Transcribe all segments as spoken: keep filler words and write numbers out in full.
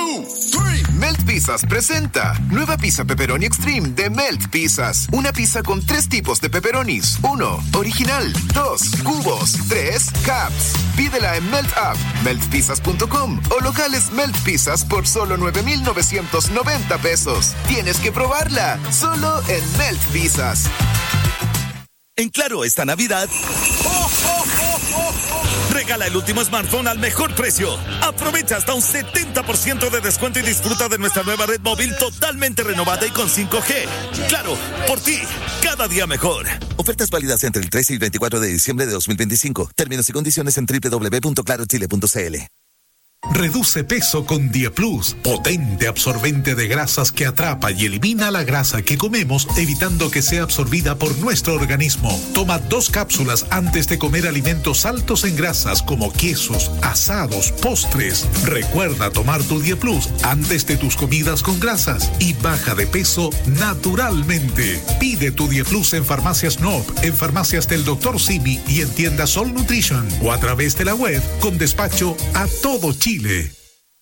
two, three. Melt Pizzas presenta nueva pizza pepperoni extreme de Melt Pizzas. Una pizza con tres tipos de pepperonis. Uno, original. Dos, cubos. Tres, caps. Pídela en Melt App, melt pizzas punto com o locales Melt Pizzas por solo nueve mil novecientos noventa pesos. Tienes que probarla, solo en Melt Pizzas. En Claro, esta Navidad, ¡oh, oh, oh, oh, oh! Regala el último smartphone al mejor precio. Aprovecha hasta un setenta por ciento de descuento y disfruta de nuestra nueva red móvil totalmente renovada y con cinco G. Claro, por ti, cada día mejor. Ofertas válidas entre el trece y veinticuatro de diciembre de dos mil veinticinco. Términos y condiciones en doble u doble u doble u punto claro chile punto c l. Reduce peso con Dieplus, potente absorbente de grasas que atrapa y elimina la grasa que comemos, evitando que sea absorbida por nuestro organismo. Toma dos cápsulas antes de comer alimentos altos en grasas como quesos, asados, postres. Recuerda tomar tu Dieplus antes de tus comidas con grasas y baja de peso naturalmente. Pide tu Dieplus en Farmacias Noop, en Farmacias del doctor Simi y en tiendas Sol Nutrition o a través de la web con despacho a todo Chile. Chile.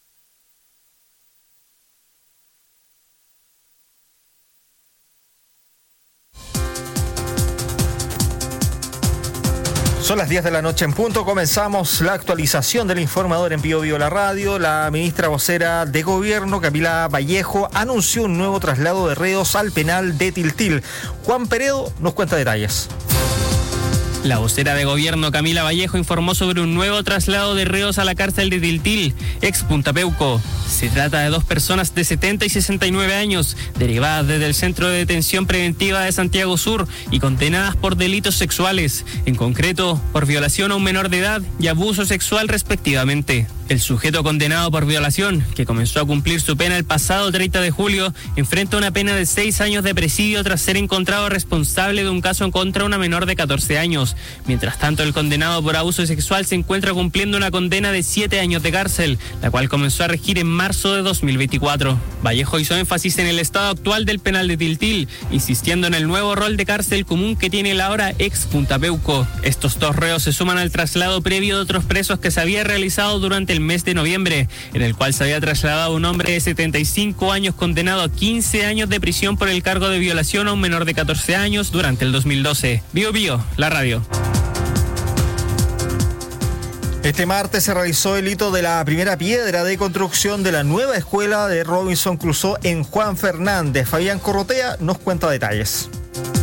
Son las diez de la noche en punto. Comenzamos la actualización del informador en Bio Bio la radio. La ministra vocera de Gobierno, Camila Vallejo, anunció un nuevo traslado de reos al penal de Tiltil. Juan Peredo nos cuenta detalles. La vocera de Gobierno, Camila Vallejo, informó sobre un nuevo traslado de reos a la cárcel de Tiltil, ex Punta Peuco. Se trata de dos personas de setenta y sesenta y nueve años, derivadas desde el Centro de Detención Preventiva de Santiago Sur y condenadas por delitos sexuales, en concreto por violación a un menor de edad y abuso sexual respectivamente. El sujeto condenado por violación, que comenzó a cumplir su pena el pasado treinta de julio, enfrenta una pena de seis años de presidio tras ser encontrado responsable de un caso contra una menor de catorce años. Mientras tanto, el condenado por abuso sexual se encuentra cumpliendo una condena de siete años de cárcel, la cual comenzó a regir en marzo de dos mil veinticuatro. Vallejo hizo énfasis en el estado actual del penal de Tiltil, insistiendo en el nuevo rol de cárcel común que tiene la ahora ex Punta Peuco. Estos dos reos se suman al traslado previo de otros presos que se había realizado durante el mes de noviembre, en el cual se había trasladado un hombre de setenta y cinco años condenado a quince años de prisión por el cargo de violación a un menor de catorce años durante el dos mil doce. Bio Bio, la radio. Este martes se realizó el hito de la primera piedra de construcción de la nueva escuela de Robinson Crusoe en Juan Fernández. Fabián Corrotea nos cuenta detalles.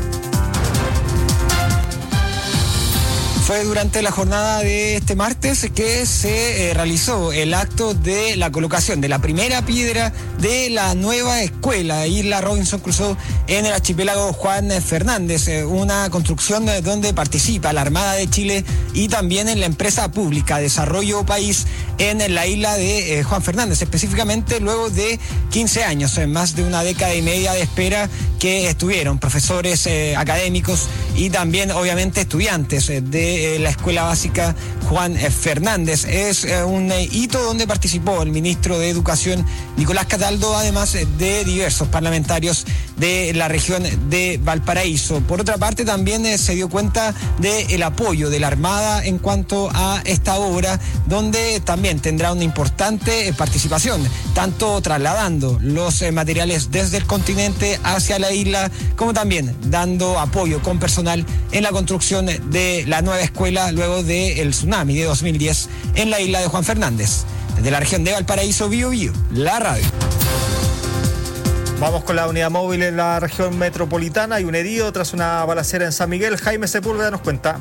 Fue durante la jornada de este martes que se eh, realizó el acto de la colocación de la primera piedra de la nueva escuela Isla Robinson Crusoe en el archipiélago Juan Fernández, eh, una construcción eh, donde participa la Armada de Chile y también en la empresa pública Desarrollo País en la isla de eh, Juan Fernández, específicamente luego de quince años, eh, más de una década y media de espera que estuvieron profesores eh, académicos y también obviamente estudiantes eh, de la Escuela Básica Juan Fernández. Es eh, un eh, hito donde participó el ministro de Educación Nicolás Cataldo, además de diversos parlamentarios de la región de Valparaíso. Por otra parte, también eh, se dio cuenta del apoyo de la Armada en cuanto a esta obra, donde también tendrá una importante eh, participación, tanto trasladando los eh, materiales desde el continente hacia la isla, como también dando apoyo con personal en la construcción de la nueva escuela luego del tsunami de dos mil diez en la isla de Juan Fernández. Desde la región de Valparaíso, Bio Bio, la radio. Vamos con la unidad móvil en la región metropolitana. Hay un herido tras una balacera en San Miguel. Jaime Sepúlveda nos cuenta.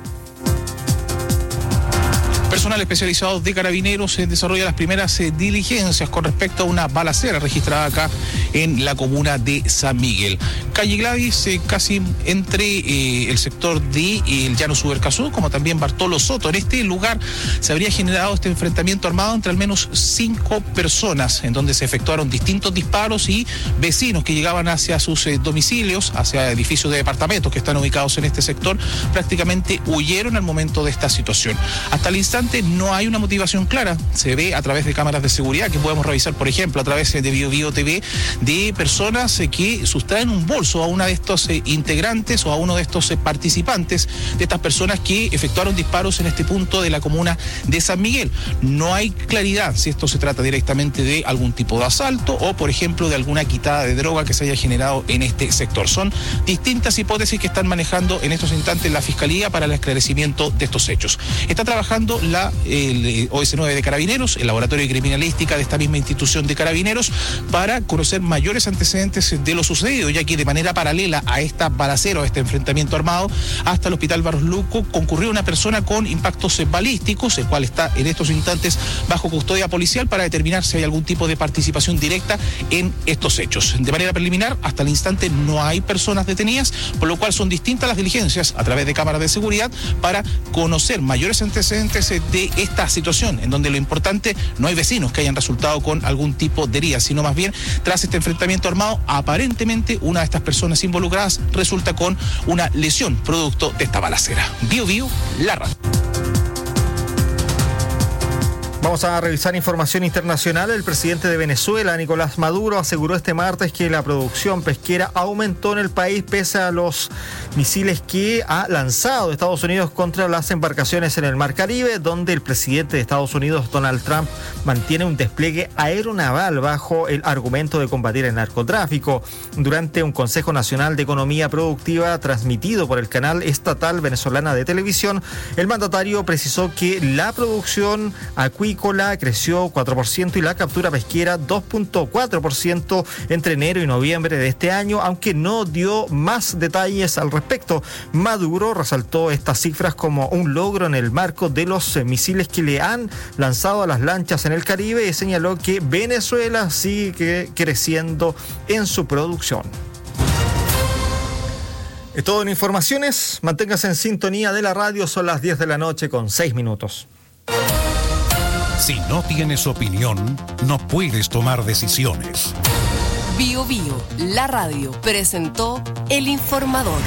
Personal especializado de Carabineros eh, desarrolla las primeras eh, diligencias con respecto a una balacera registrada acá en la comuna de San Miguel. Calle Glavis, eh, casi entre eh, el sector de eh, el Llano Subercazú, como también Bartolo Soto. En este lugar se habría generado este enfrentamiento armado entre al menos cinco personas, en donde se efectuaron distintos disparos y vecinos que llegaban hacia sus eh, domicilios, hacia edificios de departamentos que están ubicados en este sector, prácticamente huyeron al momento de esta situación. Hasta el instante instante no hay una motivación clara. Se ve a través de cámaras de seguridad que podemos revisar, por ejemplo, a través de Bio Bio T V, de personas que sustraen un bolso a una de estos eh, integrantes o a uno de estos eh, participantes, de estas personas que efectuaron disparos en este punto de la comuna de San Miguel. No hay claridad si esto se trata directamente de algún tipo de asalto o, por ejemplo, de alguna quitada de droga que se haya generado en este sector. Son distintas hipótesis que están manejando en estos instantes la Fiscalía para el esclarecimiento de estos hechos. Está trabajando la el O S nueve de Carabineros, el Laboratorio de Criminalística de esta misma institución de Carabineros, para conocer mayores antecedentes de lo sucedido, ya que de manera paralela a esta balacera o a este enfrentamiento armado, hasta el Hospital Barros Luco concurrió una persona con impactos balísticos, el cual está en estos instantes bajo custodia policial para determinar si hay algún tipo de participación directa en estos hechos. De manera preliminar, hasta el instante no hay personas detenidas, por lo cual son distintas las diligencias a través de cámaras de seguridad para conocer mayores antecedentes de esta situación, en donde lo importante, no hay vecinos que hayan resultado con algún tipo de herida, sino más bien, tras este enfrentamiento armado, aparentemente una de estas personas involucradas resulta con una lesión producto de esta balacera. Bio Bio, la radio. Vamos a revisar información internacional. El presidente de Venezuela, Nicolás Maduro, aseguró este martes que la producción pesquera aumentó en el país pese a los misiles que ha lanzado Estados Unidos contra las embarcaciones en el Mar Caribe, donde el presidente de Estados Unidos, Donald Trump, mantiene un despliegue aeronaval bajo el argumento de combatir el narcotráfico. Durante un Consejo Nacional de Economía Productiva transmitido por el canal estatal venezolana de televisión, el mandatario precisó que la producción acuícola creció cuatro por ciento y la captura pesquera dos punto cuatro por ciento entre enero y noviembre de este año, aunque no dio más detalles al respecto. Maduro resaltó estas cifras como un logro en el marco de los misiles que le han lanzado a las lanchas en el Caribe y señaló que Venezuela sigue creciendo en su producción. Es todo en informaciones. Manténgase en sintonía de la radio. Son las diez de la noche con seis minutos. Si no tienes opinión, no puedes tomar decisiones. Bio Bio, la radio, presentó El Informador.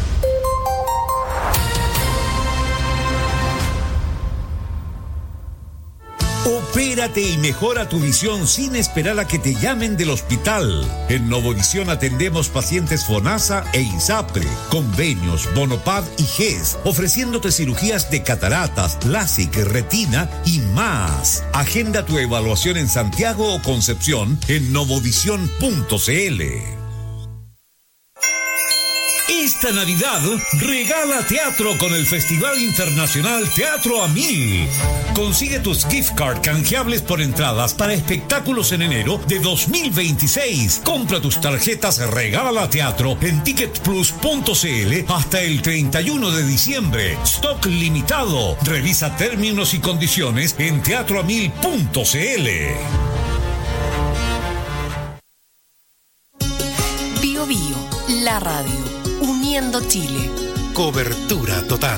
Opérate y mejora tu visión sin esperar a que te llamen del hospital. En Novovisión atendemos pacientes FONASA e INSAPRE, convenios, Bonopad y G E S, ofreciéndote cirugías de cataratas, LASIK, retina y más. Agenda tu evaluación en Santiago o Concepción en novovisión punto c l. Esta Navidad, regala teatro con el Festival Internacional Teatro a Mil. Consigue tus gift card canjeables por entradas para espectáculos en enero de dos mil veintiséis. Compra tus tarjetas Regala Teatro en ticket plus punto c l hasta el treinta y uno de diciembre. Stock limitado. Revisa términos y condiciones en teatro a mil punto c l. Bio Bio, la radio. Uniendo Chile. Cobertura total.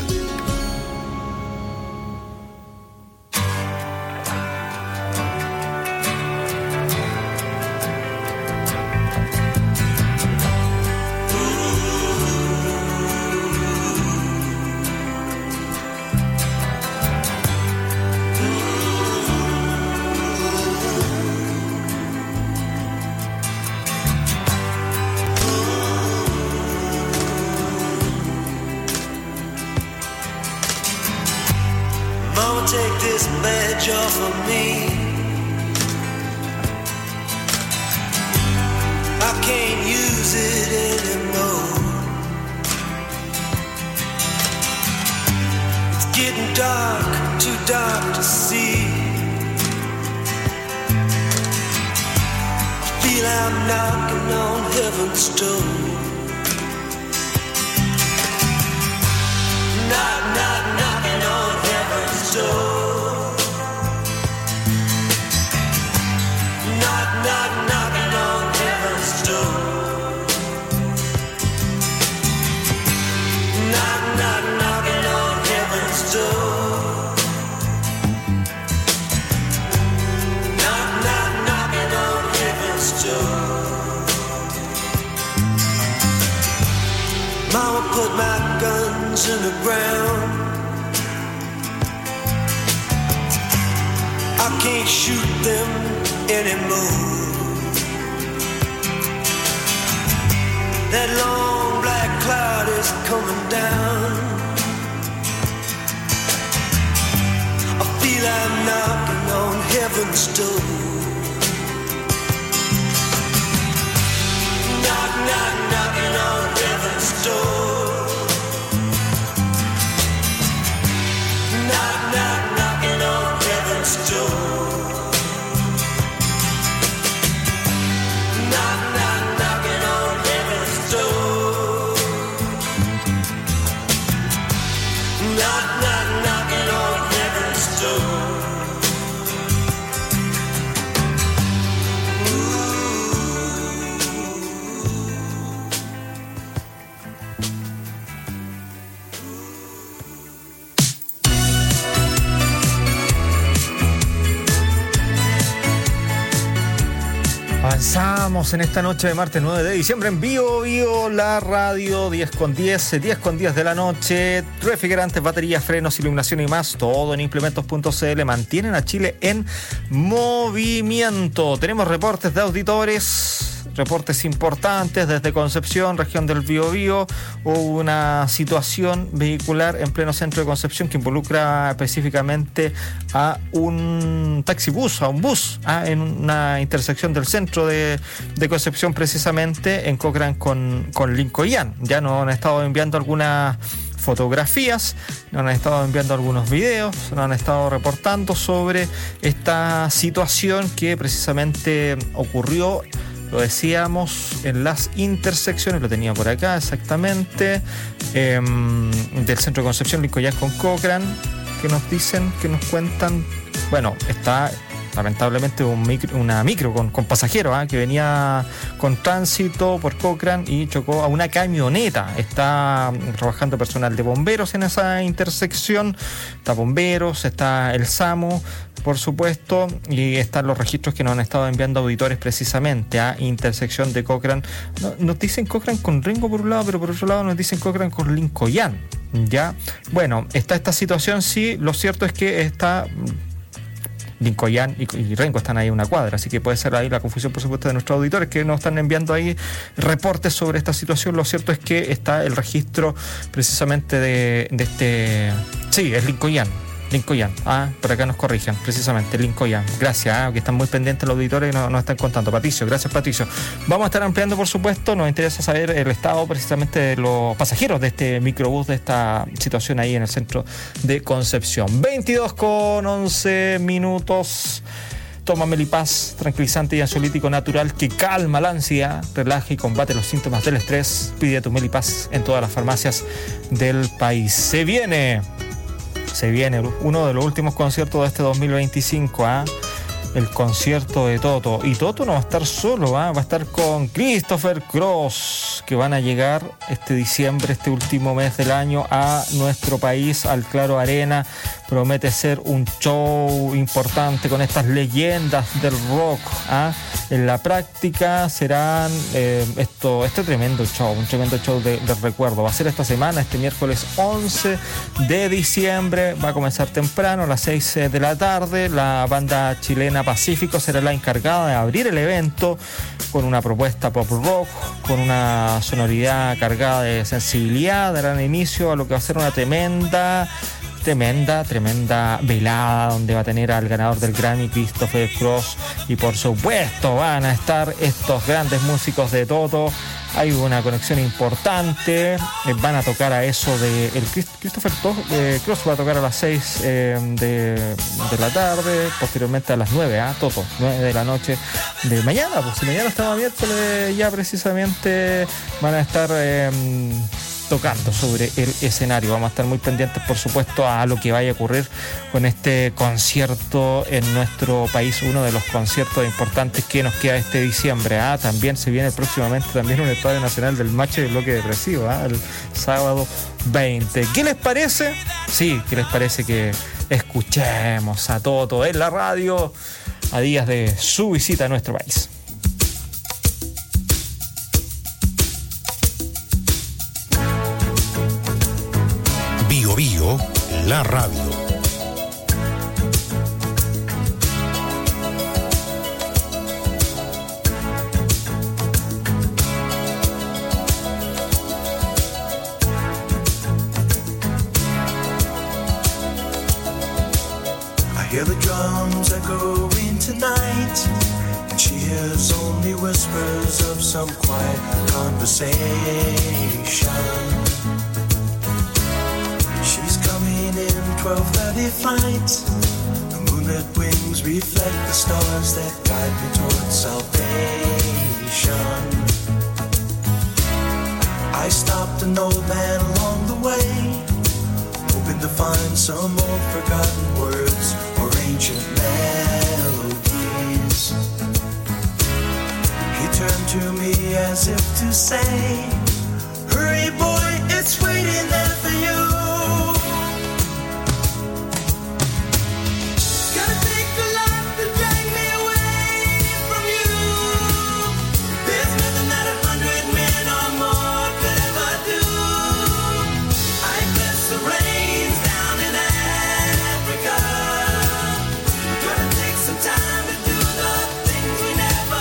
Put my guns in the ground. can't shoot them anymore. That long black cloud is coming down. I feel I'm knocking on heaven's door. Knock, knock, knocking on heaven's door. Knock, knock, knocking on heaven's door. Knock, knock, knocking on heaven's door. Knock, knock, knocking on heaven's door. Avanzamos en esta noche de martes nueve de diciembre en Bio Bio, la radio, diez con diez, diez con diez de la noche. Refrigerantes, baterías, frenos, iluminación y más, todo en implementos punto c l. Mantienen a Chile en movimiento. Tenemos reportes de auditores, reportes importantes desde Concepción, región del Biobío. Hubo una situación vehicular en pleno centro de Concepción que involucra específicamente a un taxibús, a un bus, ¿ah? en una intersección del centro de, de Concepción, precisamente en Cochrane con, con Lincoln. Ya nos han estado enviando algunas fotografías, nos han estado enviando algunos videos, nos han estado reportando sobre esta situación que precisamente ocurrió. Lo decíamos en las intersecciones, lo tenía por acá exactamente, eh, del centro de Concepción, Lincoln con Cochrane, que nos dicen, que nos cuentan, bueno, está lamentablemente un micro, una micro con, con pasajeros ¿eh? que venía con tránsito por Cochrane y chocó a una camioneta. Está trabajando personal de bomberos en esa intersección, está bomberos, está el SAMU, por supuesto, y están los registros que nos han estado enviando auditores precisamente a intersección de Cochrane. No, nos dicen Cochrane con Rengo por un lado, pero por otro lado nos dicen Cochrane con Lincoln. Ya, bueno, está esta situación, sí, lo cierto es que está Lincoln y, y Rengo están ahí en una cuadra, así que puede ser ahí la confusión, por supuesto, de nuestros auditores que nos están enviando ahí reportes sobre esta situación. Lo cierto es que está el registro precisamente de, de este, sí, es Lincoln. Lincoln, ah, por acá nos corrigen, precisamente, Lincoln. Gracias, ah, que están muy pendientes los auditores y nos, nos están contando. Patricio, gracias Patricio. Vamos a estar ampliando, por supuesto, nos interesa saber el estado precisamente de los pasajeros de este microbús, de esta situación ahí en el centro de Concepción. veintidós con once minutos. Toma Melipaz, tranquilizante y ansiolítico natural que calma la ansiedad, relaja y combate los síntomas del estrés. Pide tu Melipaz en todas las farmacias del país. Se viene... Se viene uno de los últimos conciertos de este dos mil veinticinco, ¿ah? El concierto de Toto. Y Toto no va a estar solo, ¿ah? Va a estar con Christopher Cross, que van a llegar este diciembre, este último mes del año, a nuestro país, al Claro Arena. Promete ser un show importante con estas leyendas del rock, ¿ah? En la práctica serán eh, esto, este tremendo show, un tremendo show de, de recuerdo. Va a ser esta semana, este miércoles once de diciembre. Va a comenzar temprano, a las seis de la tarde. La banda chilena Pacífico será la encargada de abrir el evento con una propuesta pop rock, con una sonoridad cargada de sensibilidad. Darán inicio a lo que va a ser una tremenda... Tremenda, tremenda velada donde va a tener al ganador del Grammy, Christopher Cross, y por supuesto van a estar estos grandes músicos de Toto. Hay una conexión importante, eh, van a tocar a eso de... El Christopher eh, Cross va a tocar a las seis eh, de, de la tarde, posteriormente a las nueve, ¿ah? Toto, nueve de la noche de mañana, pues si mañana estamos miércoles ya precisamente van a estar... Eh, tocando sobre el escenario. Vamos a estar muy pendientes, por supuesto, a lo que vaya a ocurrir con este concierto en nuestro país, uno de los conciertos importantes que nos queda este diciembre. Ah, también se viene próximamente también un Estadio Nacional del Macho y Bloque Depresivo, ¿ah? El sábado veinte. ¿Qué les parece? Sí, ¿qué les parece que escuchemos a Toto en la radio a días de su visita a nuestro país? Bio Bio, la radio. only whispers of some quiet conversation. She's coming in twelve thirty flight. The moonlit wings reflect the stars that guide me towards salvation. I stopped an old man along the way, hoping to find some old forgotten words or ancient melodies. He turned to me as if to say, hurry boy, it's waiting there for you. Gotta take the life to drag me away from you. There's nothing that a hundred men or more could ever do. I bless the rains down in Africa. Gonna take some time to do the things we never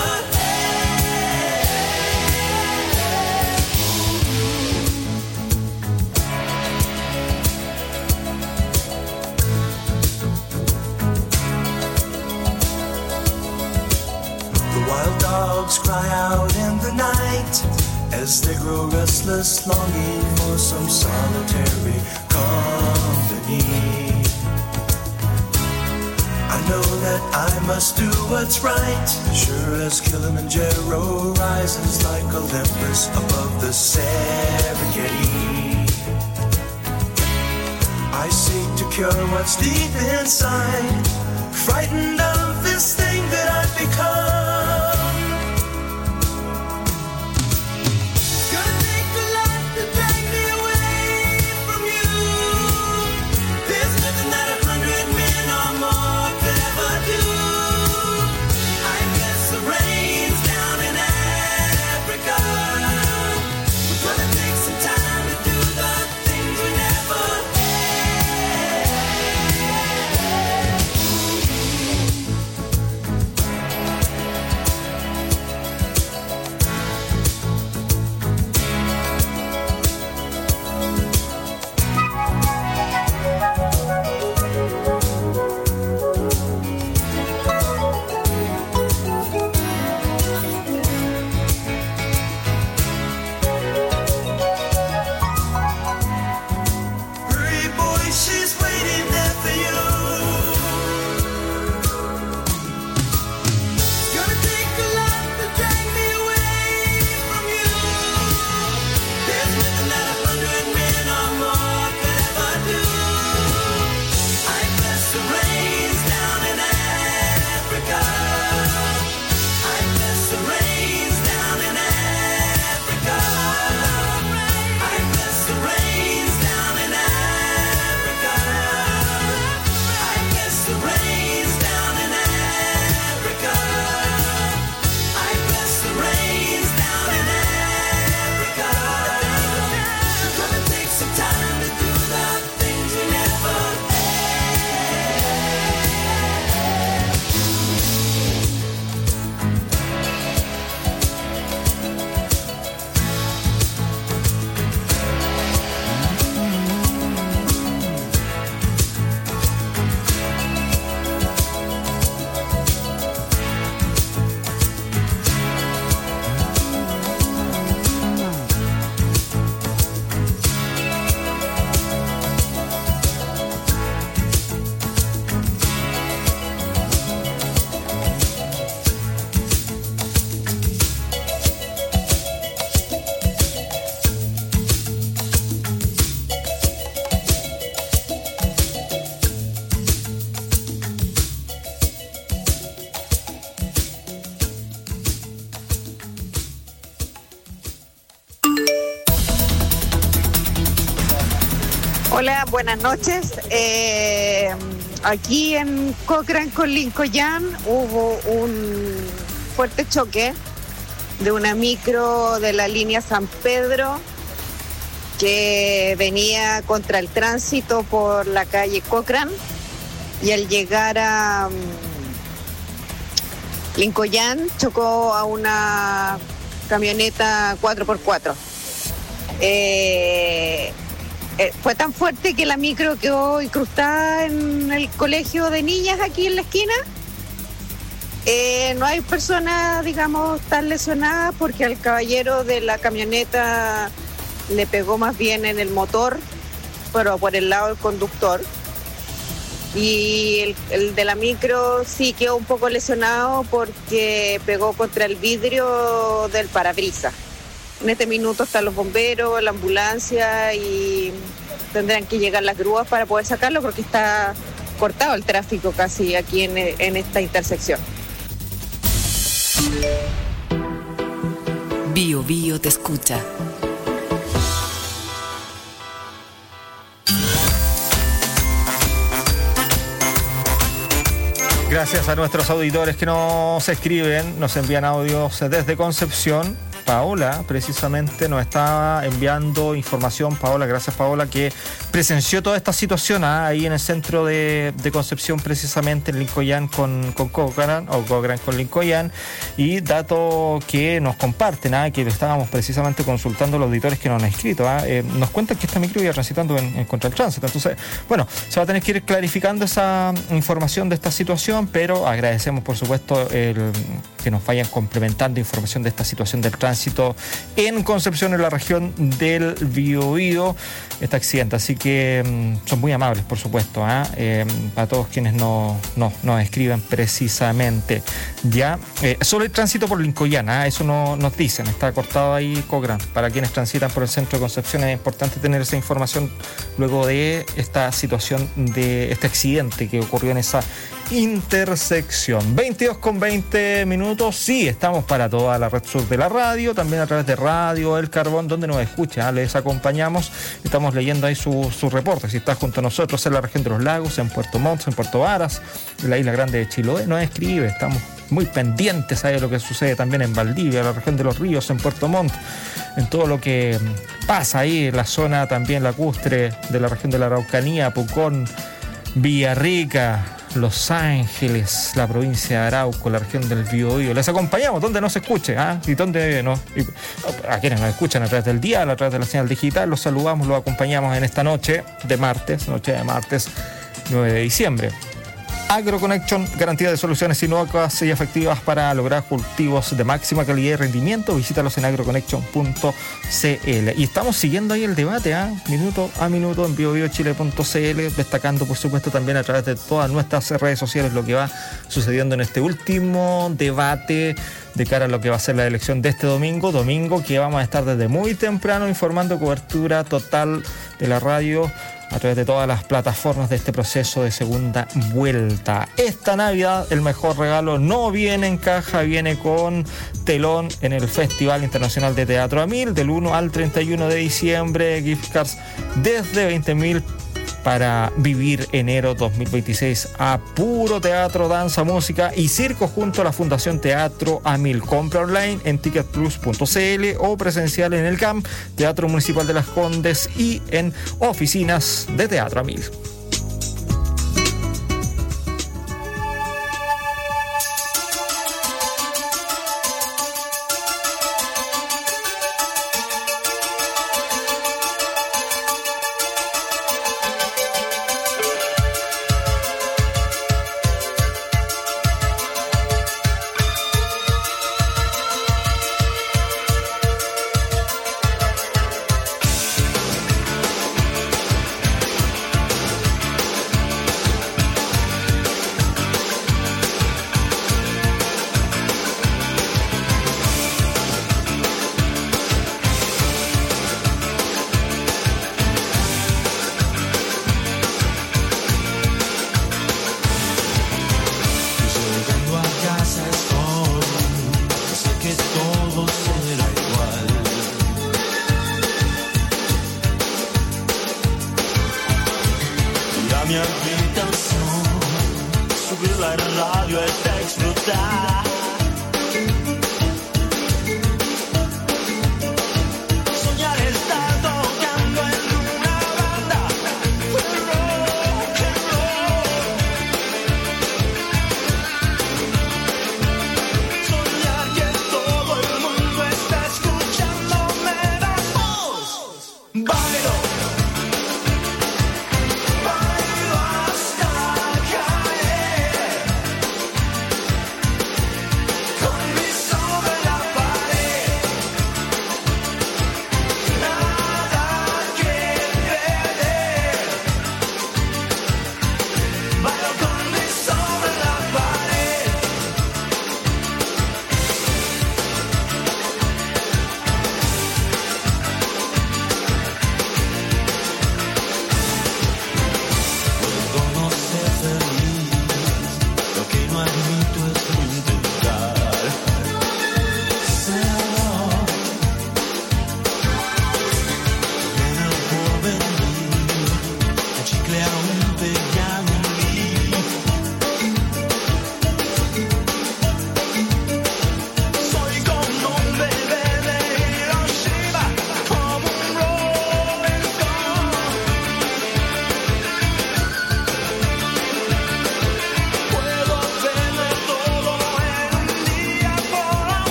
Wild dogs cry out in the night as they grow restless, longing for some solitary company. I know that I must do what's right, sure as Kilimanjaro rises like Olympus above the Serengeti. I seek to cure what's deep inside, frightened of this thing that I've become. Hola, buenas noches. Eh, aquí en Cochrane con Lincoln hubo un fuerte choque de una micro de la línea San Pedro que venía contra el tránsito por la calle Cochrane, y al llegar a um, Lincoln chocó a una camioneta cuatro por cuatro. Eh, eh, fue tan fuerte que la micro quedó incrustada en el colegio de niñas aquí en la esquina, Eh, no hay personas, digamos, tan lesionadas porque al caballero de la camioneta le pegó más bien en el motor, pero por el lado del conductor. Y el, el de la micro sí quedó un poco lesionado porque pegó contra el vidrio del parabrisas. En este minuto están los bomberos, la ambulancia y tendrán que llegar las grúas para poder sacarlo porque está cortado el tráfico casi aquí en, en esta intersección. Bio Bio te escucha. Gracias a nuestros auditores que nos escriben, nos envían audios desde Concepción. Paola precisamente nos está enviando información, Paola, gracias Paola, que presenció toda esta situación ¿ah? ahí en el centro de, de Concepción, precisamente en Lincoln con, con Cochrane, o Cochrane con Lincoln, y datos que nos comparten, ¿ah? que lo estábamos precisamente consultando los auditores que nos han escrito. ¿ah? Eh, nos cuentan que esta micro iba transitando en, en contra el tránsito, entonces, bueno, se va a tener que ir clarificando esa información de esta situación, pero agradecemos por supuesto el que nos vayan complementando información de esta situación del tránsito en Concepción, en la región del Biobío, este accidente. Así que mmm, son muy amables, por supuesto, ¿eh? Eh, para todos quienes nos no, no escriben precisamente. Ya, eh, solo el tránsito por Lincoln, ¿eh? Eso no, nos dicen, está cortado ahí Cochrane. Para quienes transitan por el centro de Concepción es importante tener esa información luego de esta situación, de este accidente que ocurrió en esa intersección. veintidós con veinte minutos, sí, estamos para toda la red sur de la radio, también a través de Radio El Carbón, donde nos escucha, ¿eh? Les acompañamos, estamos leyendo ahí sus su reportes. Si está junto a nosotros en la región de los lagos, en Puerto Montt, en Puerto Varas, en la isla grande de Chiloé, nos escribe, estamos muy pendientes a lo que sucede también en Valdivia, en la región de los ríos, en Puerto Montt, en todo lo que pasa ahí, en la zona también lacustre de la región de la Araucanía, Pucón, Villarrica, Los Ángeles, la provincia de Arauco, la región del Biobío. Les acompañamos donde nos escuche, ¿ah? y donde no, y a quienes nos escuchan a través del dial, a través de la señal digital, los saludamos, los acompañamos en esta noche de martes, noche de martes nueve de diciembre. AgroConnection, garantía de soluciones inocuas y efectivas para lograr cultivos de máxima calidad y rendimiento. Visítalos en agroconnection punto c l. Y estamos siguiendo ahí el debate, ¿eh? minuto a minuto en bio bio chile punto c l, destacando por supuesto también a través de todas nuestras redes sociales lo que va sucediendo en este último debate de cara a lo que va a ser la elección de este domingo, domingo que vamos a estar desde muy temprano informando, cobertura total de la radio a través de todas las plataformas de este proceso de segunda vuelta. Esta Navidad el mejor regalo no viene en caja, viene con telón en el Festival Internacional de Teatro Amil del uno al treinta y uno de diciembre, gift cards desde veinte mil para vivir enero dos mil veintiséis a puro teatro, danza, música y circo junto a la Fundación Teatro Amil. Compra online en ticket plus punto c l o presencial en el C A M, Teatro Municipal de Las Condes, y en oficinas de Teatro Amil.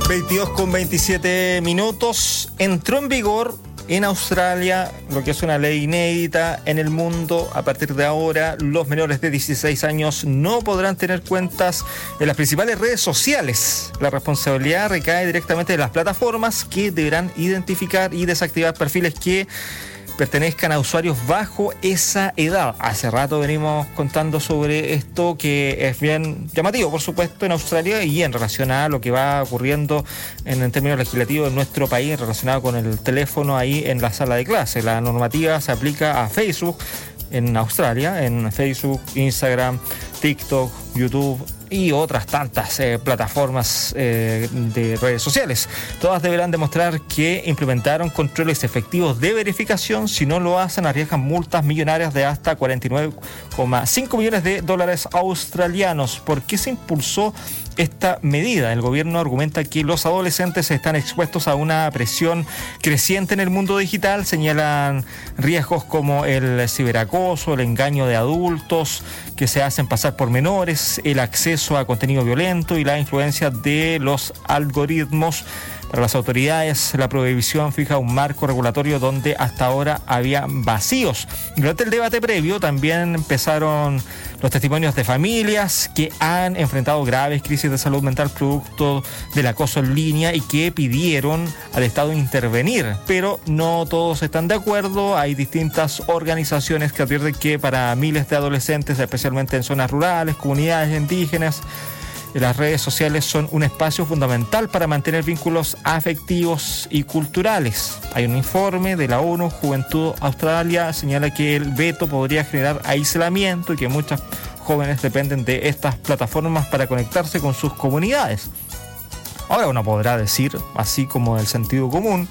veintidós con veintisiete minutos. Entró en vigor en Australia lo que es una ley inédita en el mundo. A partir de ahora, los menores de dieciséis años no podrán tener cuentas en las principales redes sociales. La responsabilidad recae directamente de las plataformas, que deberán identificar y desactivar perfiles que pertenezcan a usuarios bajo esa edad. Hace rato venimos contando sobre esto, que es bien llamativo, por supuesto, en Australia, y en relación a lo que va ocurriendo en, en términos legislativos en nuestro país relacionado con el teléfono ahí en la sala de clase. La normativa se aplica a Facebook en Australia, en Facebook, Instagram, TikTok, YouTube y otras tantas eh, plataformas eh, de redes sociales. Todas deberán demostrar que implementaron controles efectivos de verificación. Si no lo hacen, arriesgan multas millonarias de hasta cuarenta y nueve coma cinco millones de dólares australianos. ¿Por qué se impulsó esta medida? El gobierno argumenta que los adolescentes están expuestos a una presión creciente en el mundo digital. Señalan riesgos como el ciberacoso, el engaño de adultos que se hacen pasar por menores, el acceso a contenido violento y la influencia de los algoritmos. Para las autoridades, la prohibición fija un marco regulatorio donde hasta ahora había vacíos. Durante el debate previo también empezaron los testimonios de familias que han enfrentado graves crisis de salud mental producto del acoso en línea y que pidieron al Estado intervenir, pero no todos están de acuerdo. Hay distintas organizaciones que advierten que para miles de adolescentes, especialmente en zonas rurales, comunidades indígenas, las redes sociales son un espacio fundamental para mantener vínculos afectivos y culturales. Hay un informe de la ONU, Juventud Australia, señala que el veto podría generar aislamiento y que muchas jóvenes dependen de estas plataformas para conectarse con sus comunidades. Ahora uno podrá decir, así como el sentido común,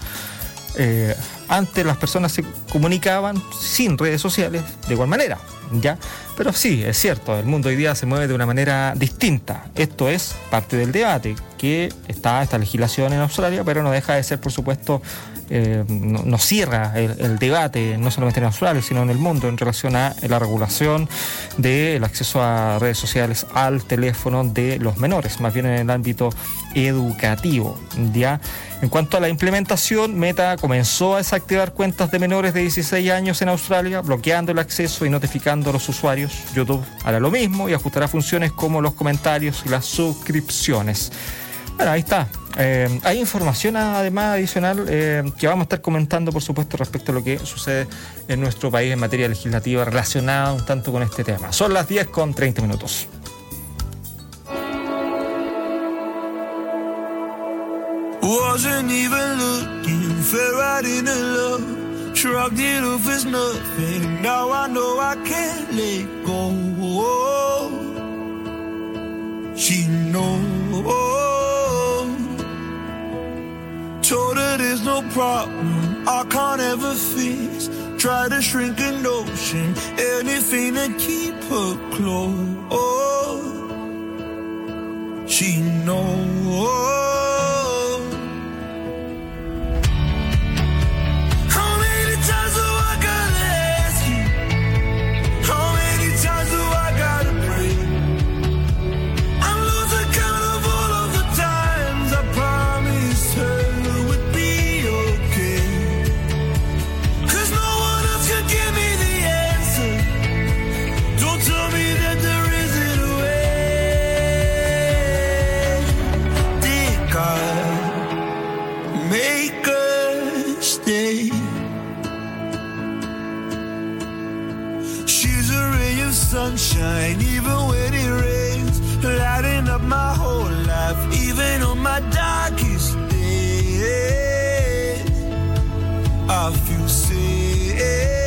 eh, antes las personas se comunicaban sin redes sociales de igual manera, ¿ya? Pero sí, es cierto, el mundo hoy día se mueve de una manera distinta. Esto es parte del debate, que está esta legislación en Australia, pero no deja de ser, por supuesto, eh, no, no cierra el, el debate, no solamente en Australia, sino en el mundo, en relación a la regulación del acceso a redes sociales al teléfono de los menores, más bien en el ámbito educativo, ¿ya? En cuanto a la implementación, Meta comenzó a desactivar cuentas de menores de dieciséis años en Australia, bloqueando el acceso y notificando a los usuarios. YouTube hará lo mismo y ajustará funciones como los comentarios y las suscripciones. Bueno, ahí está. Eh, hay información además adicional eh, que vamos a estar comentando, por supuesto, respecto a lo que sucede en nuestro país en materia legislativa relacionada un tanto con este tema. Son las diez con treinta minutos. Wasn't even looking, fell right into love. Shrugged it off as nothing. Now I know I can't let go. She knows. Told her there's no problem I can't ever fix. Try to shrink an ocean, anything to keep her close. She knows. Sunshine, even when it rains, lighting up my whole life, even on my darkest days. I feel safe.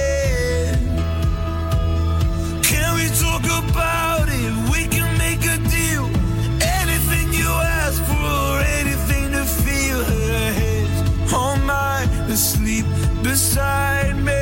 Can we talk about it? We can make a deal. Anything you ask for, anything to feel. Her head's on mine, asleep beside me.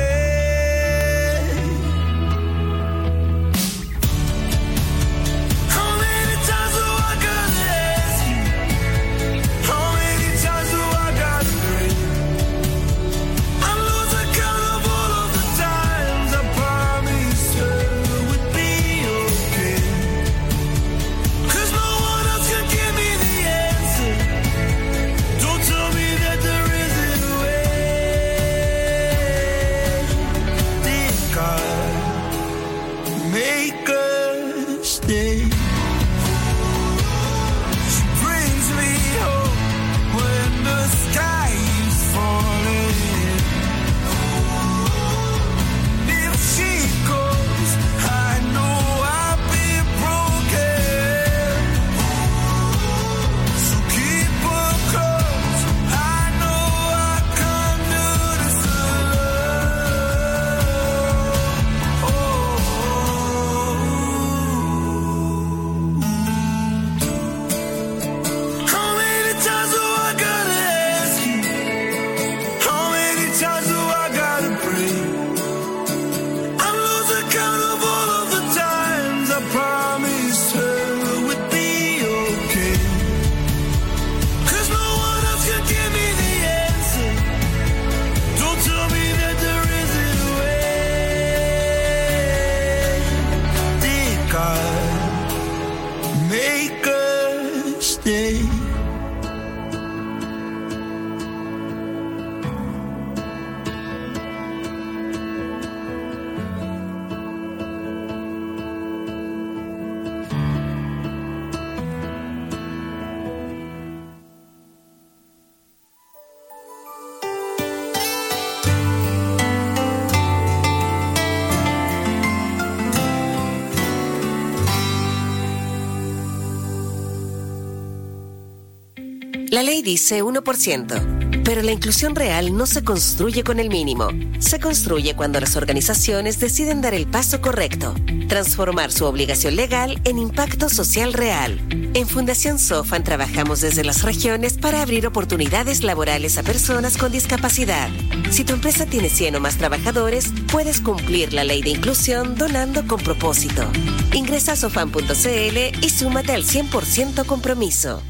La ley dice uno por ciento, pero la inclusión real no se construye con el mínimo. Se construye cuando las organizaciones deciden dar el paso correcto, transformar su obligación legal en impacto social real. En Fundación Sofan trabajamos desde las regiones para abrir oportunidades laborales a personas con discapacidad. Si tu empresa tiene cien o más trabajadores, puedes cumplir la ley de inclusión donando con propósito. Ingresa a sofan punto c l y súmate al cien por ciento compromiso.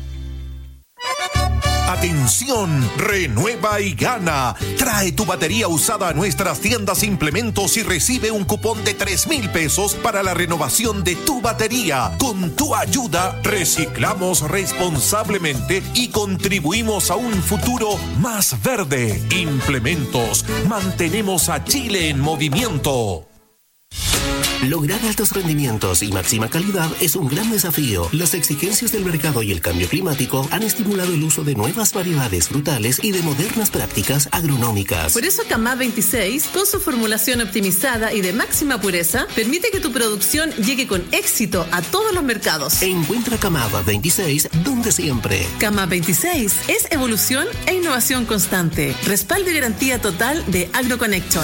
Atención, renueva y gana. Trae tu batería usada a nuestras tiendas Implementos y recibe un cupón de tres mil pesos para la renovación de tu batería. Con tu ayuda, reciclamos responsablemente y contribuimos a un futuro más verde. Implementos, mantenemos a Chile en movimiento. Lograr altos rendimientos y máxima calidad es un gran desafío. Las exigencias del mercado y el cambio climático han estimulado el uso de nuevas variedades frutales y de modernas prácticas agronómicas. Por eso Camá veintiséis, con su formulación optimizada y de máxima pureza, permite que tu producción llegue con éxito a todos los mercados. Encuentra Camá veintiséis donde siempre. Camá veintiséis es evolución e innovación constante. Respaldo y garantía total de AgroConnection.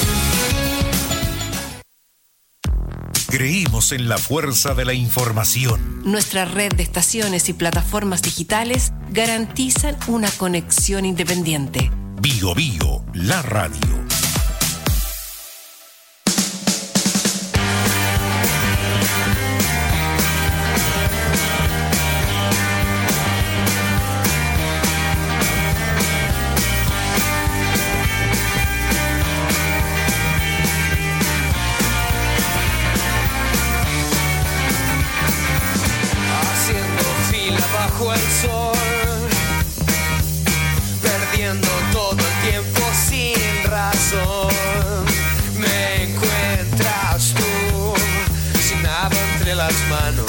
Creímos en la fuerza de la información. Nuestra red de estaciones y plataformas digitales garantizan una conexión independiente. Bio Bio, la radio. Bajo el sol, perdiendo todo el tiempo sin razón. Me encuentras tú, sin nada entre las manos.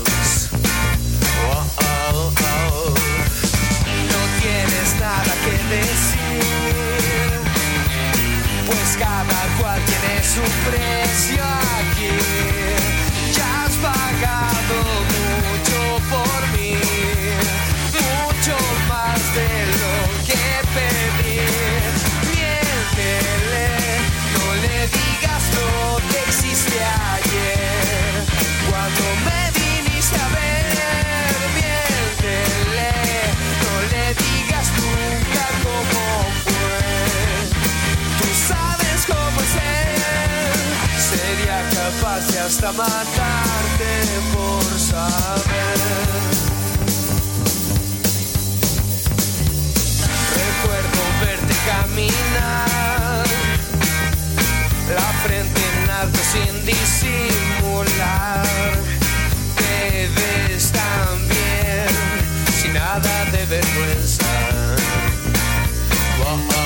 Oh, oh, oh. No tienes nada que decir, pues cada cual tiene su precio aquí. Ya has pagado mucho por mí, mucho más de lo que pedí. Miéntele, no le digas lo que hiciste ayer, cuando me viniste a ver. Miéntele, no le digas nunca cómo fue. Tú sabes cómo es él, sería capaz de hasta matarte por saber. Recuerdo verte caminar, la frente en alto sin disimular. Te ves tan bien, sin nada de vergüenza. Oh, oh,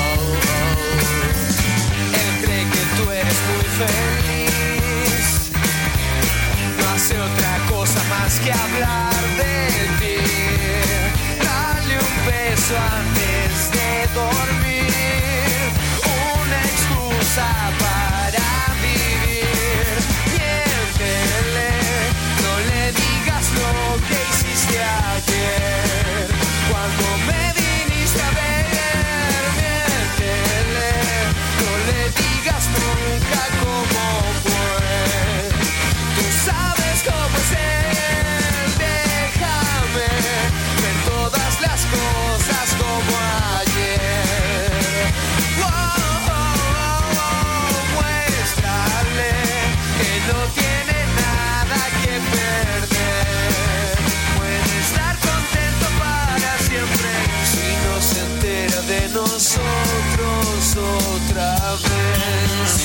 oh. Él cree que tú eres muy feliz, no hace otra cosa más que hablar de ti. Dale un beso antes de dormir, una excusa para vivir. Miéntele, no le digas lo que hiciste ayer, cuando me viniste a ver. Miéntele, no le digas nunca cómo fue. Tú sabes cómo es él, déjame ver todas las cosas como ayer. Oh, oh, oh, oh, muéstrale que no tiene nada que perder. Puede estar contento para siempre si no se entera de nosotros otra vez.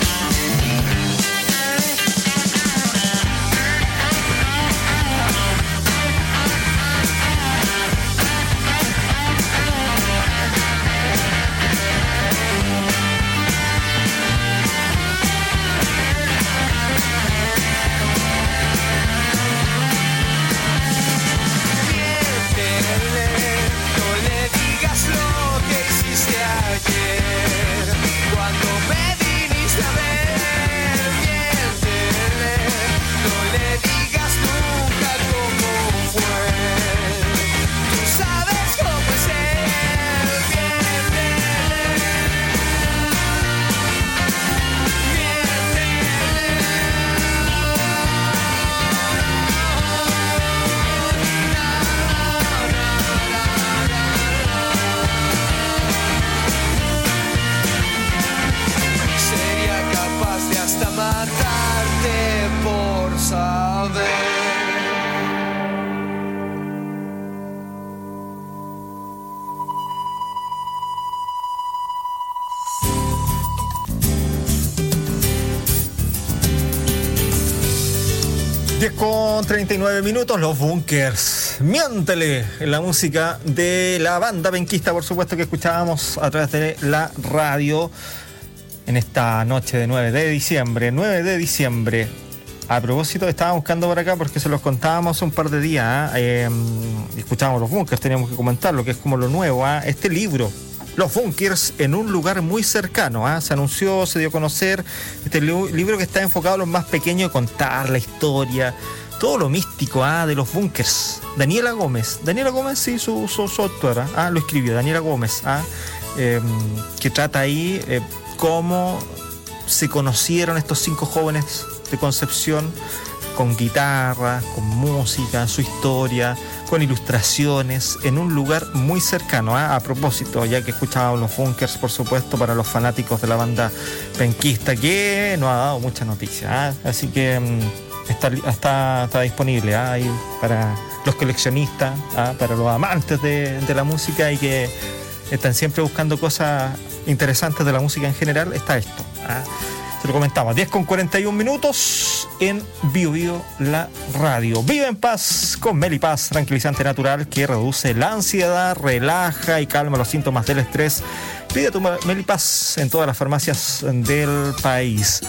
No le digas lo que hiciste ayer, cuando me viniste diez con treinta y nueve minutos, los Bunkers. Miéntele, en la música de la banda penquista, por supuesto, que escuchábamos a través de la radio en esta noche de nueve de diciembre. nueve de diciembre. A propósito, estaba buscando por acá porque se los contábamos un par de días. ¿eh? Eh, escuchábamos los Bunkers, teníamos que comentar lo que es como lo nuevo. ¿eh? Este libro, Los Bunkers en un lugar muy cercano. ¿eh? Se anunció, se dio a conocer este li- libro que está enfocado a los más pequeños, contar la historia, todo lo místico ¿eh? de los Bunkers. Daniela Gómez, Daniela Gómez, sí, su, su, su autora, ¿eh? lo escribió, Daniela Gómez, ¿eh? Eh, que trata ahí eh, cómo se conocieron estos cinco jóvenes de Concepción, con guitarra, con música, su historia, con ilustraciones, en un lugar muy cercano. ¿eh? A propósito, ya que escuchábamos los Bunkers, por supuesto, para los fanáticos de la banda penquista, que no ha dado mucha noticia. ¿eh? Así que mm, está, está, está disponible ¿eh? ahí para los coleccionistas, ¿eh? para los amantes de, de la música y que están siempre buscando cosas interesantes de la música en general. Está esto. ¿eh? Se lo comentamos, diez con cuarenta y un minutos en Bio Bio, la radio. Vive en paz con Melipaz, tranquilizante natural que reduce la ansiedad, relaja y calma los síntomas del estrés. Pide tu Melipaz en todas las farmacias del país.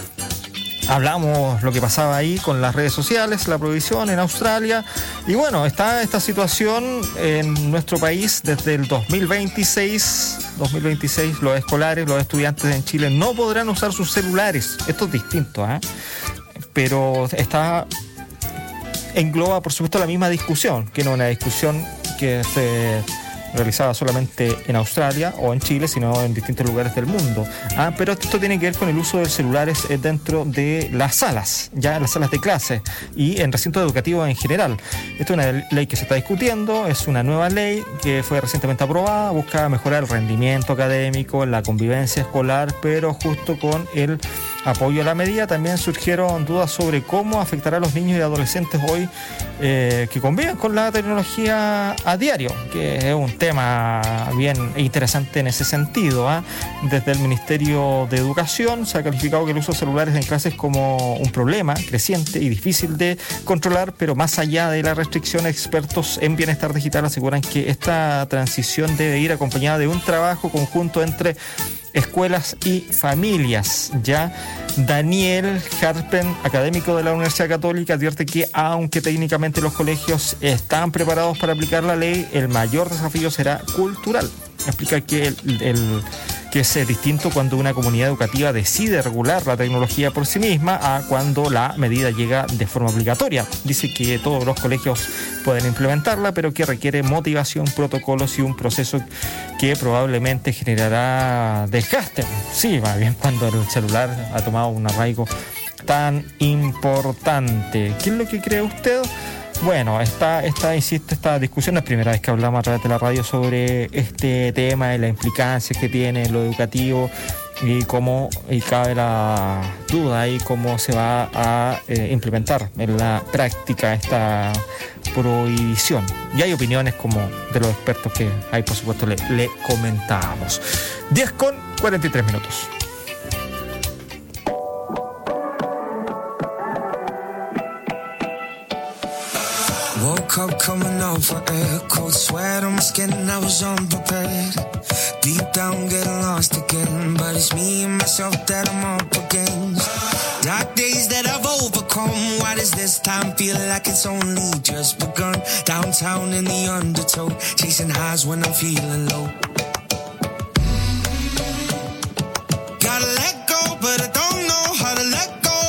Hablamos lo que pasaba ahí con las redes sociales, la prohibición en Australia. Y bueno, está esta situación en nuestro país desde el dos mil veintiséis. dos mil veintiséis, los escolares, los estudiantes en Chile no podrán usar sus celulares. Esto es distinto, ¿eh? Pero está engloba, por supuesto, la misma discusión, que no una discusión que se realizada solamente en Australia o en Chile, sino en distintos lugares del mundo. Ah, pero esto tiene que ver con el uso de celulares dentro de las salas, ya en las salas de clase y en recintos educativos en general. Esta es una ley que se está discutiendo, es una nueva ley que fue recientemente aprobada, busca mejorar el rendimiento académico, la convivencia escolar, pero justo con el apoyo a la medida también surgieron dudas sobre cómo afectará a los niños y adolescentes hoy eh, que conviven con la tecnología a diario, que es un tema bien interesante en ese sentido. ¿eh? Desde el Ministerio de Educación se ha calificado que el uso de celulares en clases como un problema creciente y difícil de controlar, pero más allá de la restricción, expertos en bienestar digital aseguran que esta transición debe ir acompañada de un trabajo conjunto entre escuelas y familias. Ya Daniel Harpen, académico de la Universidad Católica, advierte que aunque técnicamente los colegios están preparados para aplicar la ley, el mayor desafío será cultural. Explica que el, el que es distinto cuando una comunidad educativa decide regular la tecnología por sí misma a cuando la medida llega de forma obligatoria. Dice que todos los colegios pueden implementarla, pero que requiere motivación, protocolos y un proceso que probablemente generará desgaste. Sí, va bien cuando el celular ha tomado un arraigo tan importante. ¿Qué es lo que cree usted? Bueno, esta, esta, insisto, esta discusión es la primera vez que hablamos a través de la radio sobre este tema y las implicancias que tiene en lo educativo y cómo, y cabe la duda y cómo se va a eh, implementar en la práctica esta prohibición. Y hay opiniones como de los expertos que ahí, por supuesto, le, le comentábamos. diez con cuarenta y tres minutos. Woke up coming off an air cold sweat on my skin, I was unprepared. Deep down getting lost again, but it's me and myself that I'm up against. Dark days that I've overcome, why does this time feel like it's only just begun? Downtown in the undertow, chasing highs when I'm feeling low. Gotta let go, but I don't know how to let go.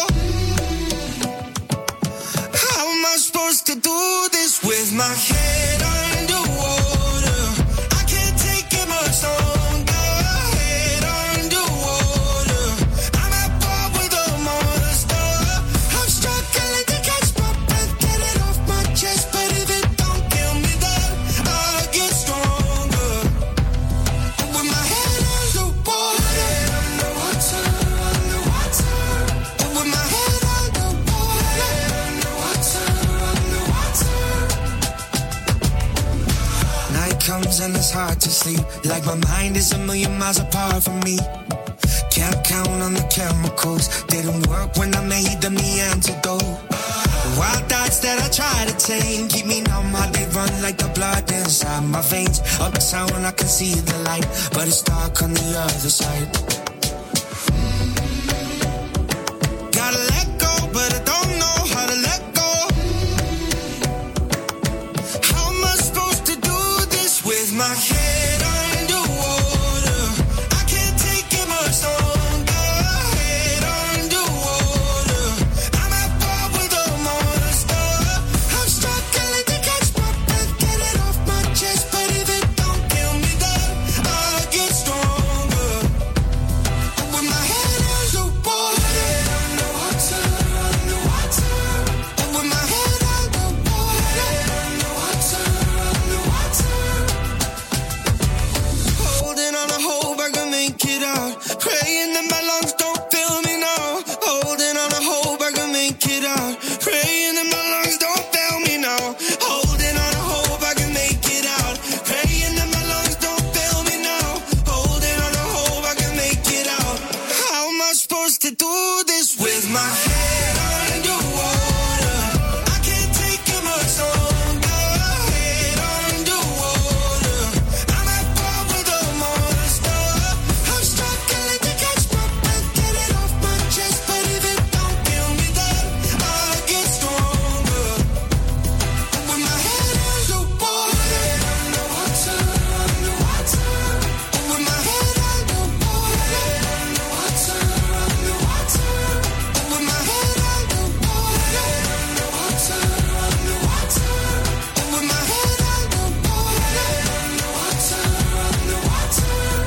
How am I supposed to do this with my head underwater? I can't take it much longer. Head underwater, I'm at war with a monster. I'm struggling to catch my breath, get it off my chest, but if it don't kill me, then I'll get stronger. With my head underwater, head underwater, underwater. With my head underwater, underwater, underwater. Night comes and it's hard to sleep, like my mind is a million miles apart from me. Can't count on the chemicals, didn't work when I made them the antidote. Wild thoughts that I try to tame keep me numb, how they run like the blood inside my veins. Uptown I can see the light, but it's dark on the other side. Gotta let go, but I don't know how to let go. How am I supposed to do this with my head underwater? I can't take it much longer. Head underwater. I'm at war with a monster. I'm struggling to catch my breath, get it off my chest, but if it don't kill me, then I get stronger. With my head underwater, underwater, underwater. With my head underwater, underwater, underwater. Holding on a hope I can make it out. Praying that my lungs don't fail me now. Holding on a hope I can make it out. Praying that my lungs don't fail me now. Holding on a hope I can make it out. Praying that my lungs don't fail me now. Holding on a hope I can make it out. How am I supposed to do this with my head underwater? I can't take it much longer. Head underwater. I'm at war with a monster. I'm struggling to catch my breath, get it off my chest, but if it don't kill me, then I get stronger. With my head underwater, underwater, underwater. With my head underwater, underwater, underwater. With my head underwater, underwater, underwater. With my head underwater, underwater,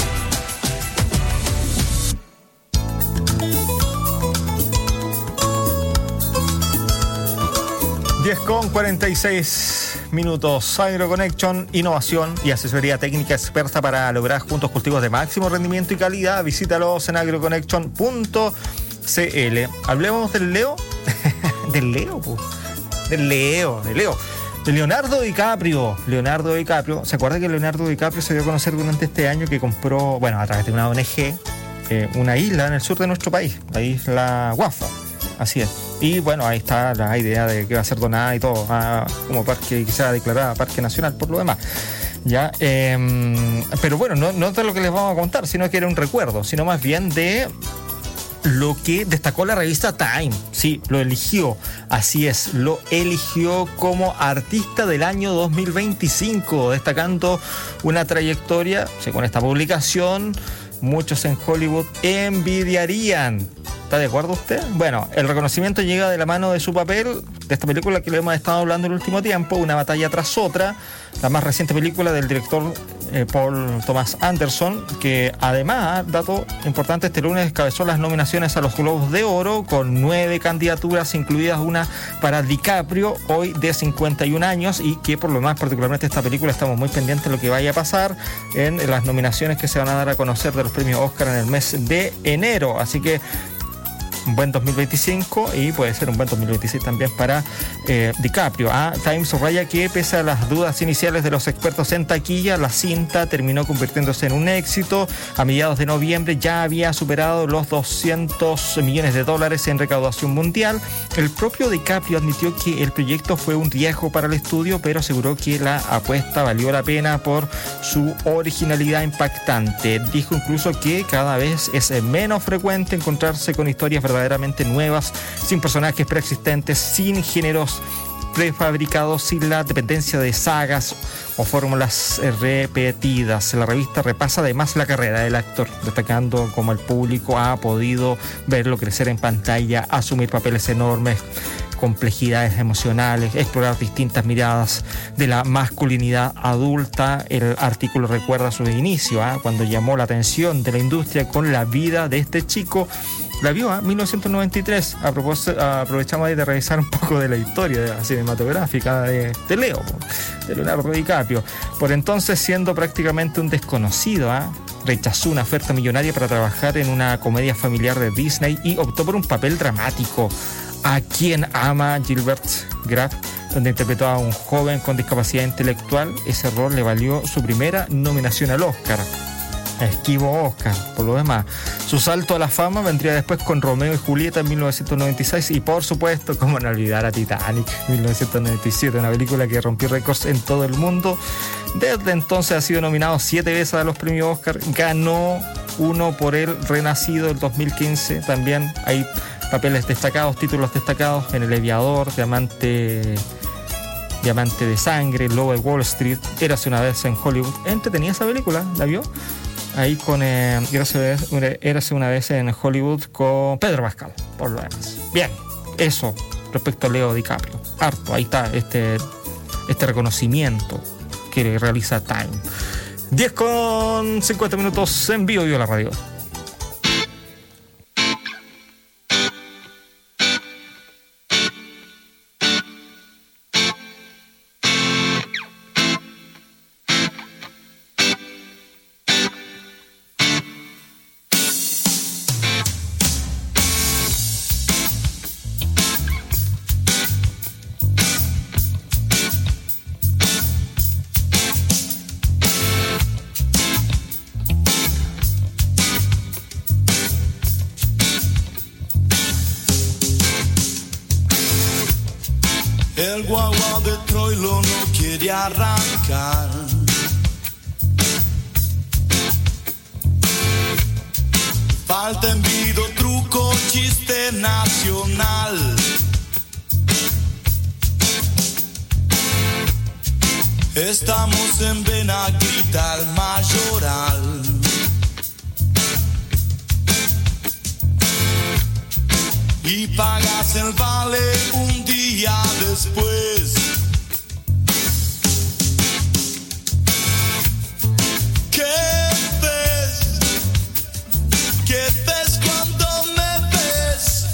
diez con cuarenta y seis minutos. AgroConnection, innovación y asesoría técnica experta para lograr juntos cultivos de máximo rendimiento y calidad. Visítalos en agroconnection punto c l. Hablemos del Leo. del Leo, po. Del Leo, de Leo. De Leonardo DiCaprio. Leonardo DiCaprio. ¿Se acuerda que Leonardo DiCaprio se dio a conocer durante este año que compró, bueno, a través de una O N G, eh, una isla en el sur de nuestro país, la isla Guafa? Así es. Y bueno, ahí está la idea de que va a ser donada y todo, a, como parque, quizá declarada parque nacional por lo demás. Ya, eh, pero bueno, no, no de lo que les vamos a contar, sino que era un recuerdo, sino más bien de lo que destacó la revista Time. Sí, lo eligió, así es, lo eligió como artista del año dos mil veinticinco, destacando una trayectoria, según esta publicación, muchos en Hollywood envidiarían. ¿Está de acuerdo usted? Bueno, el reconocimiento llega de la mano de su papel, de esta película que le hemos estado hablando el último tiempo, Una batalla tras otra, la más reciente película del director eh, Paul Thomas Anderson, que además, dato importante, este lunes encabezó las nominaciones a los Globos de Oro con nueve candidaturas, incluidas una para DiCaprio, hoy de cincuenta y un años, y que por lo demás, particularmente esta película, estamos muy pendientes de lo que vaya a pasar en las nominaciones que se van a dar a conocer de los premios Oscar en el mes de enero. Así que un buen dos mil veinticinco y puede ser un buen dos mil veintiséis también para eh, DiCaprio. Ah, Times subraya que pese a las dudas iniciales de los expertos en taquilla, la cinta terminó convirtiéndose en un éxito. A mediados de noviembre ya había superado los doscientos millones de dólares en recaudación mundial. El propio DiCaprio admitió que el proyecto fue un riesgo para el estudio, pero aseguró que la apuesta valió la pena por su originalidad impactante. Dijo incluso que cada vez es menos frecuente encontrarse con historias verdaderamente nuevas, sin personajes preexistentes, sin géneros prefabricados, sin la dependencia de sagas o fórmulas repetidas. La revista repasa además la carrera del actor, destacando cómo el público ha podido verlo crecer en pantalla, asumir papeles enormes, complejidades emocionales, explorar distintas miradas de la masculinidad adulta. El artículo recuerda su inicio, ¿eh? cuando llamó la atención de la industria con la vida de este chico. La vio en mil novecientos noventa y tres. A propósito, aprovechamos ahí de revisar un poco de la historia cinematográfica de, de Leo, de Leonardo DiCaprio. Por entonces, siendo prácticamente un desconocido, ¿eh? rechazó una oferta millonaria para trabajar en una comedia familiar de Disney y optó por un papel dramático, A quien ama, Gilbert Grape, donde interpretó a un joven con discapacidad intelectual. Ese rol le valió su primera nominación al Oscar. Esquivo Oscar, por lo demás. Su salto a la fama vendría después con Romeo y Julieta en mil novecientos noventa y seis y por supuesto, como no olvidar a Titanic en mil novecientos noventa y siete, una película que rompió récords en todo el mundo. Desde entonces ha sido nominado siete veces a los premios Oscar, ganó uno por El Renacido del dos mil quince, también hay papeles destacados, títulos destacados en El Aviador, Diamante... Diamante de Sangre, Lobo de Wall Street, Érase una vez en Hollywood. Entretenida esa película, ¿la vio? Ahí con eh, Érase, Érase una vez en Hollywood con Pedro Pascal, por lo demás. Bien, eso respecto a Leo DiCaprio. Harto, ahí está este, este reconocimiento que realiza Time. diez con cincuenta minutos en vivo, Vivo la Radio. El guagua de Troilo no quiere arrancar. Falta envido, truco, chiste nacional. Estamos en Benaguita, el Mayoral. Y pagas el vale un día después. ¿Qué ves? ¿Qué ves cuando me ves?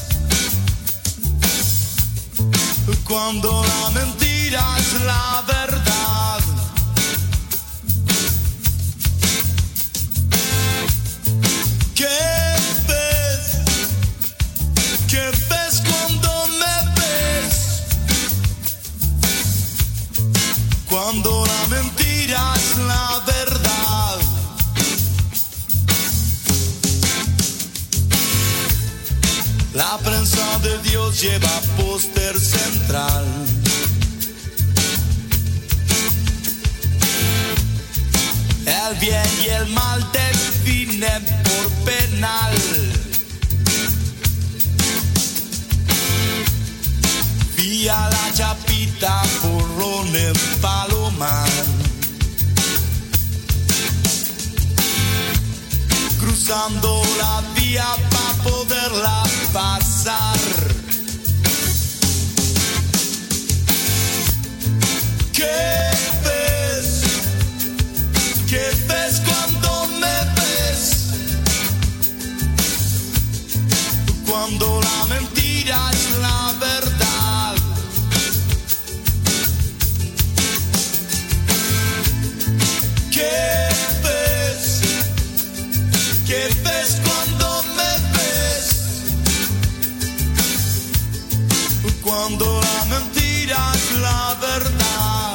Cuando la mentira es la verdad. ¿Qué ¿Qué ves cuando me ves? Cuando la mentira es la verdad. La prensa de Dios lleva póster central. El bien y el mal definen por penal. Vía la Chapita, porrón en Palomar. Cruzando la vía para poderla pasar. ¿Qué ves? ¿Qué ves cuando me ves? Cuando la mentira es la verdad. ¿Qué ves? ¿Qué ves cuando me ves? Cuando la mentira es la verdad.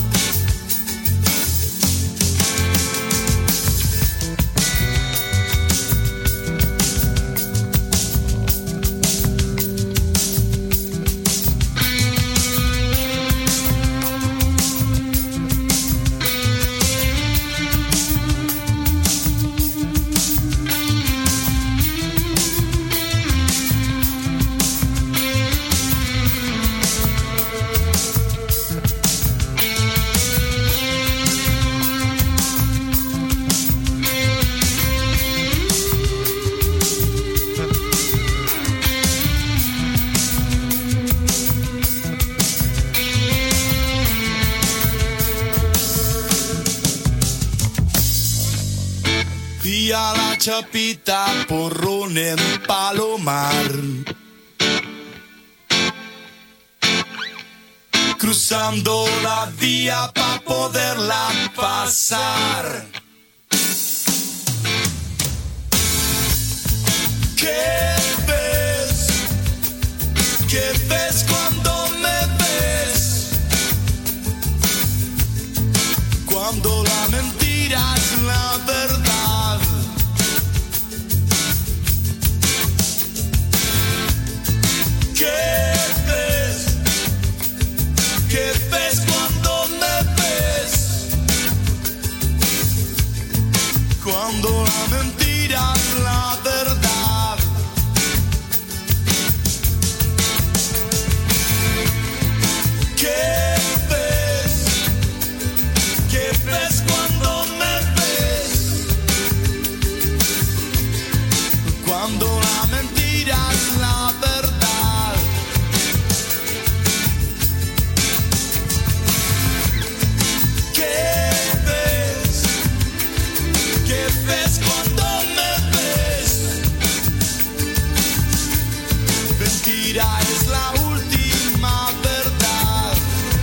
A la Chapita, porrón en Palomar. Cruzando la vía para poderla pasar. ¿Qué ves? ¿Qué ves cuando me ves? Cuando la mentira es la verdad. Cuando la mentira es la verdad. ¿Qué ves? ¿Qué ves cuando me ves? Cuando la mentira es la verdad. ¿Qué ves? ¿Qué ves cuando me ves? Mentira es la última verdad.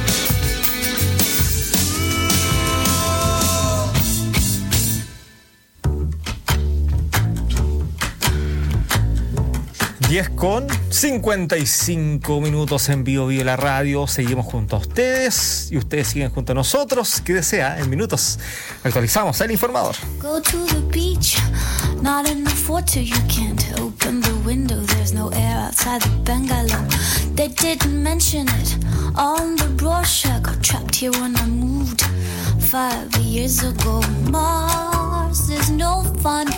diez con cincuenta y cinco minutos en Bio Bio la radio. Seguimos junto a ustedes y ustedes siguen junto a nosotros. Que desea, en minutos actualizamos el informador. Go to the beach, not enough water, you can't open the window, there's no air outside the bungalow. They didn't mention it on the brochure. Got trapped here when I moved five years ago. Mars is no fun.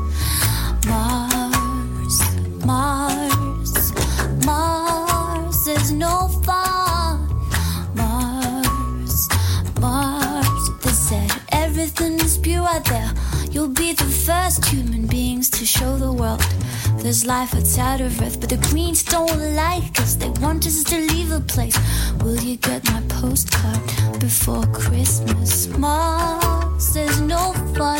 Mars, Mars, Mars is no fun. Mars, Mars, they said everything is pure out there. You'll be the first human beings to show the world there's life outside of Earth. But the Greens don't like us, they want us to leave the place. Will you get my postcard before Christmas? Mars is no fun.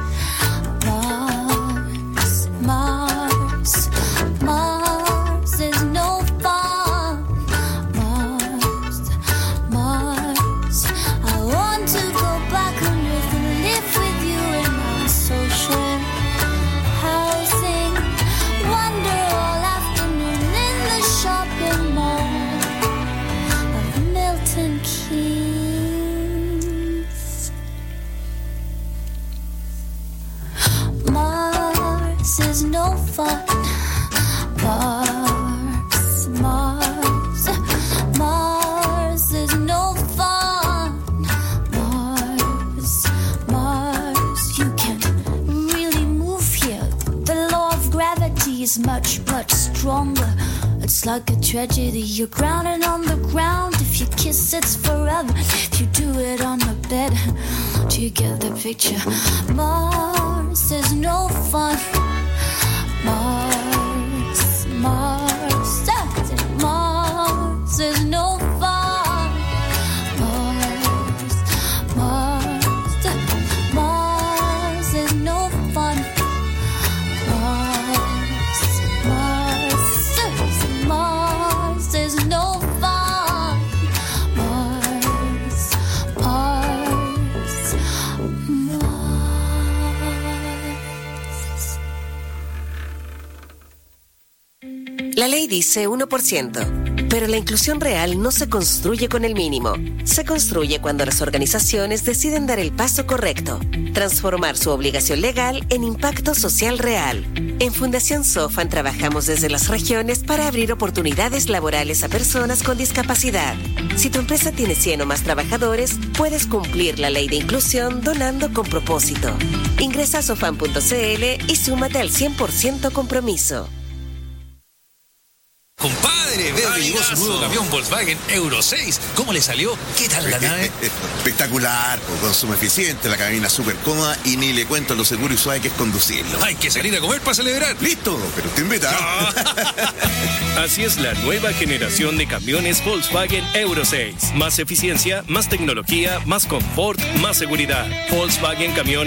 Mars, Mars, Mars is no fun. Mars, Mars, I want to go back on Earth and live with you in our social housing. Wander all afternoon in the shopping mall of Milton Keynes. Mars is no fun. Mars, Mars, Mars is no fun. Mars, Mars, you can't really move here. The law of gravity is much, much stronger. It's like a tragedy. You're grounded on the ground. If you kiss, it's forever. If you do it on the bed, do you get the picture? Mars is no fun. Mars, Mars, Mars is no fun. Mars, Mars, Mars is no fun. Mars, Mars, Mars is no fun. Mars, Mars, Mars. La ley dice uno por ciento, pero la inclusión real no se construye con el mínimo. Se construye cuando las organizaciones deciden dar el paso correcto, transformar su obligación legal en impacto social real. En Fundación Sofan trabajamos desde las regiones para abrir oportunidades laborales a personas con discapacidad. Si tu empresa tiene cien o más trabajadores, puedes cumplir la ley de inclusión donando con propósito. Ingresa a sofan punto c l y súmate al cien por ciento compromiso. Compadre, veo que llegó su nuevo camión Volkswagen Euro seis. ¿Cómo le salió? ¿Qué tal la nave? Espectacular, consumo eficiente, la cabina súper cómoda y ni le cuento lo seguro y suave que es conducirlo. Hay que salir a comer para celebrar. Listo, pero te invita. Así es la nueva generación de camiones Volkswagen Euro seis. Más eficiencia, más tecnología, más confort, más seguridad. Volkswagen Camión